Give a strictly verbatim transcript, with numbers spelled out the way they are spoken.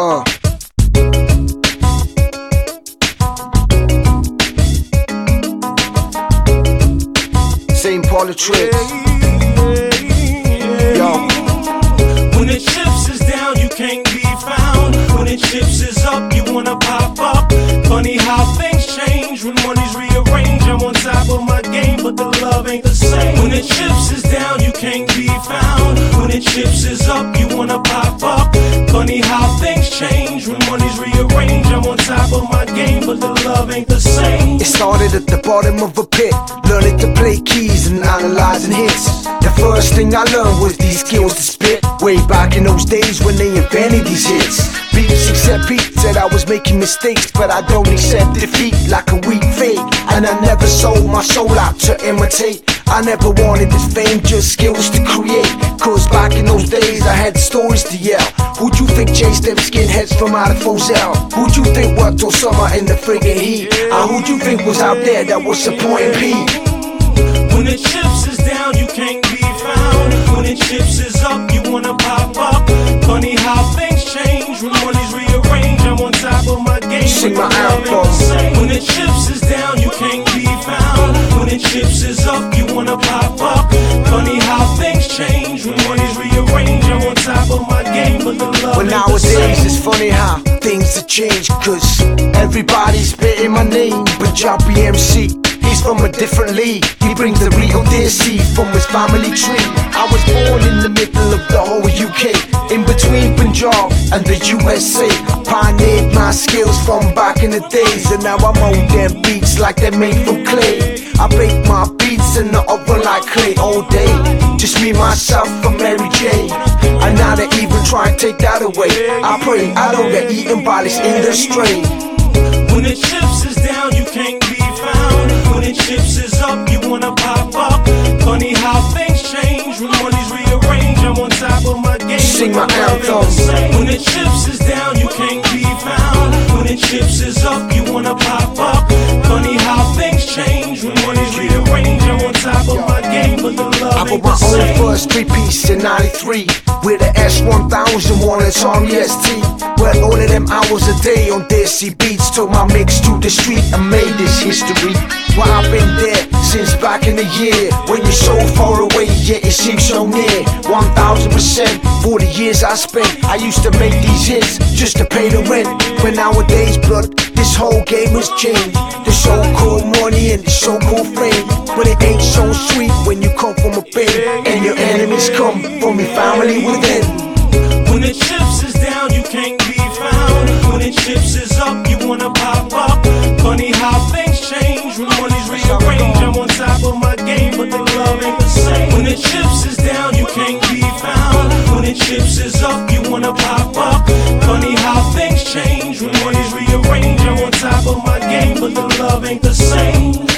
Uh. Saint Politics. Yo. When the chips is down, you can't be found. When the chips is up, you wanna pop up. Funny how things change when money's rearranged. I'm on top of my game, but the love ain't the same. When the chips is down, you can't be found. When the chips is up, you wanna pop up. Funny how things change when money's rearranged. I'm on top of my game, but the love ain't the same. It started at the bottom of a pit, learning to play keys and analyzing hits. The first thing I learned was these skills to spit. Way back in those days when they invented these hits. Beats except Pete said I was making mistakes, but I don't accept defeat like a weak fate. And I never sold my soul out to imitate. I never wanted this fame, just skills to create. Cause back in those days I had stories to yell. Who'd you think chased them skinheads from out of Fozell? Who'd you think worked all summer in the friggin' heat? And who'd you think was out there that was supporting Pete? When the chips is down, you can't be found. When the chips is up, you wanna pop up. Funny how things change when money's rearranged. I'm on top of my game. Sing my album. When the chips is down, you can't be found. When the chips is up, you wanna pop up. Funny how things change when money's rearranged. I'm on top of my game, but the love Well, ain't the nowadays same. it's funny how things have changed. Cause everybody's spitting my name, but Jumpy M C, he's from a different league. He brings the real deer seed from his family tree. I was born in the middle of the whole U K, in between Punjab and the U S A. Pioneered my skills from back in the days, and now I'm on them beats like they're made from clay. I bake my beats in the oven like clay all day. Just me, myself, and Mary J. And now they even try and take that away. I pray I don't get eaten by this industry. When the chips is down, you can't be found. When the chips is up, you wanna pop up. Funny how things change when money's rearranged. I'm on top of my game. Sing my anthem. When the chips is down, you can't be found. When the chips is up, you wanna pop up. Funny how things change when money's rearranged. I'm on top of my game, but the love I ain't bought the my own same. first three-piece in ninety-three with the S one thousand one and Tommy S T. Well, all of them hours a day on Desi Beats took my mix to the street and made this history. Well, I've been there since back in the year when you're so far away, yet it seems so near. One thousand percent for the years I spent. I used to make these hits just to pay the rent. But nowadays, blood, this whole game has changed. The so-called money and the so-called fame, but it ain't so sweet when you come from a bin and your enemies come from your family within. When the chips is down, you can't be found. When the chips is up, you wanna pop up. Funny how things change when money's rearranged. I'm on top of my game, but the love ain't the same. When the chips is down, you can't be found. When the chips is up, you wanna pop up. Funny how things change when money's rearranged. I'm on top of my game, but the love ain't the same.